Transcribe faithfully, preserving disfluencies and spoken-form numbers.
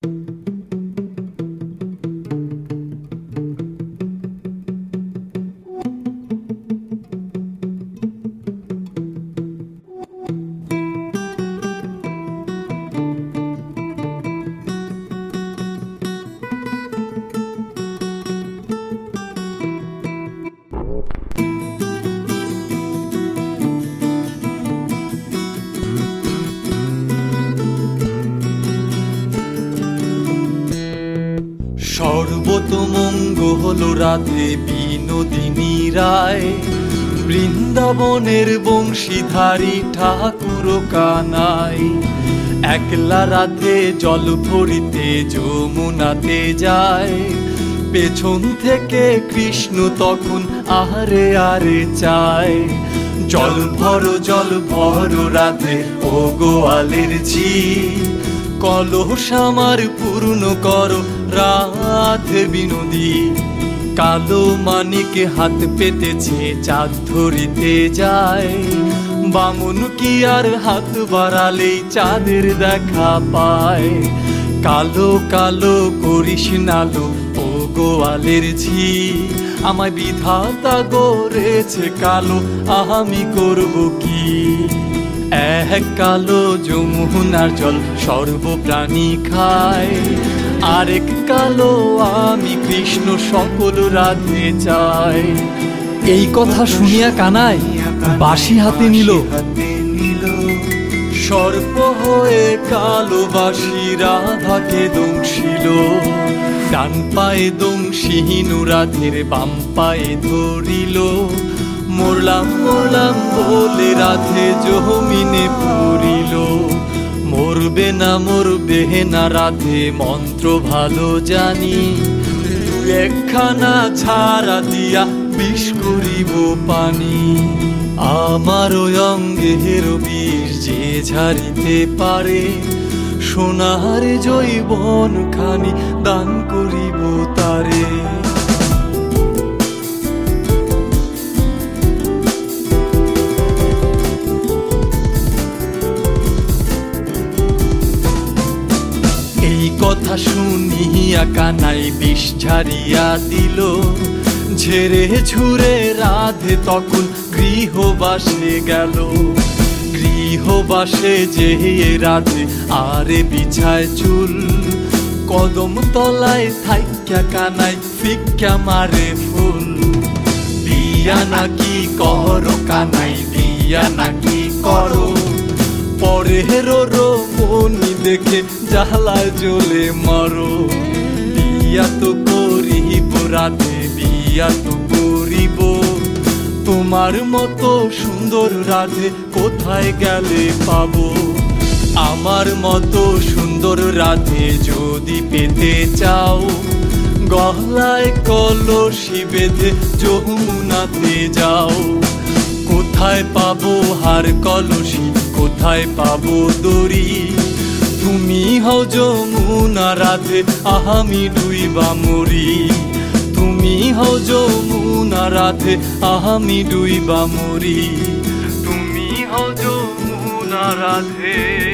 সর্বতমঙ্গল রাধে বিনোদিনী রায়, বৃন্দাবনের বংশীধারী ঠাকুর কানাই। একলা রাধে জল ভরিতে যমুনাতে যায়, পেছন থেকে কৃষ্ণ তখন আহারে আরে চায়। জল ভর জল ভর রাধে ও গোয়ালের ঝি, কলস আমার পূর্ণ করো রাধে বিনোদী। কালো মানিকে হাত পেতেছে চাঁদ ধরিতে যায়, বামন কি আর হাত বাড়ালেই চাঁদের দেখা পায়। কালো কালো করিস নালো ও গোয়ালের ঝি, আমায় বিধাতা গড়েছে কালো, আমি করব কি। এক কালো যমুনার জল সর্বপ্রাণী খায়, আরেক কালো আমি কৃষ্ণ সকল রাধে চাই। এই কথা শুনিয়া কানাই বাঁশি হাতে নিল। সর্প হয়ে কালো বাঁশি রাধাকে দংশিল, ডান পায়ে দংশিহীন রাধের বাম পায়ে ধরিল। মরলাম মরলাম বলে রাধে জমিনে পড়িল, মরবে না মরবে না রাধে মন্ত্র ভালো জানি। তুই একখানা ছাড়া দিয়া বিষ করিব পানি, আমার অঙ্গের বিষ যে ঝাড়িতে পারে, সোনার জৈবন খানি দান করিব তারে। এই কথা শুনিয়া কানাই বিষ ঝাড়িয়া দিল, ঝেড়ে ঝুরে রাধে তখন গৃহবাসে গেল। গৃহবাসে যে রাধে আরে বিছায় চুল, কদম তলায় থাইকা কানাই ফিক্কা মারে ফুল। বিয়া নাকি করো কানাই বিয়া নাকি করো, পরে রো মনি দেখে জ্বালায় জ্বলে মারো। বিয়া তো করিব রাধে বিয়া তো করিব, তোমার মতো সুন্দর রাধে কোথায় গেলে পাবো। আমার মতো সুন্দর রাধে যদি পেতে চাও, গলায় কলসি বেঁধে যমুনাতে যাও। কোথায় পাবো হার কলসি কোথায় পাবো দড়ি, তুমি হও যমুনা রাধে আমি ডুইবা মরি। তুমি হও যমুনা রাধে আমি ডুইবা মরি, তুমি হও যমুনা রাধে।